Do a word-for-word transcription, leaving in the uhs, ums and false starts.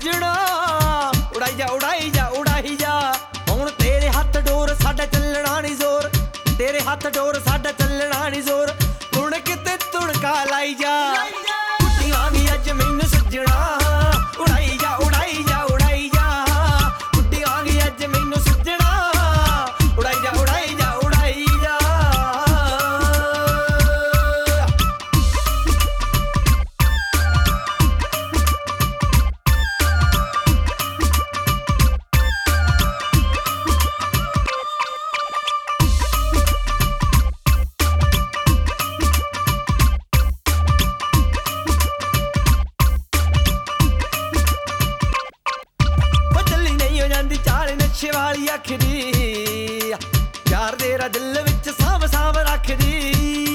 ਸੱਜਣਾ ਉਡਾਈ ਜਾ ਉਡਾਈ ਜਾ ਉਡਾਈ ਜਾ ਹੁਣ ਤੇਰੇ ਹੱਥ ਡੋਰ ਸਾਡਾ ਚੱਲਣਾ ਨੀ ਜ਼ੋਰ ਤੇਰੇ ਹੱਥ ਡੋਰ ਸਾਡਾ ਚੱਲਣਾ ਨੀ ਜ਼ੋਰ ਹੁਣ ਕਿਤੇ ਤੁਣਕਾ ਲਾਈ ਜਾ ਕੁੱਟੀਆਂ ਨੀ ਅੱਜ ਮੈਨੂੰ ਸੱਜਣਾ ਉਡਾਈ ਜਾ ਉਡਾਈ ਜਾ ਉਡਾਈ ਜਾ ਕੁੱਟੀਆਂ ਨੀ ਅੱਜ ਮੈਨੂੰ ਸੱਜਣਾ ਉਡਾਈ ਜਾ ਉਡਾਈ ਜਾ ਉਡਾਈ ਜਾ ਨਸ਼ੇ ਵਾਲੀ ਅੱਖ ਦੀ ਪਿਆਰ ਤੇਰਾ ਦਿਲ ਵਿੱਚ ਸਾਂਭ ਸਾਂਭ ਰੱਖਦੀ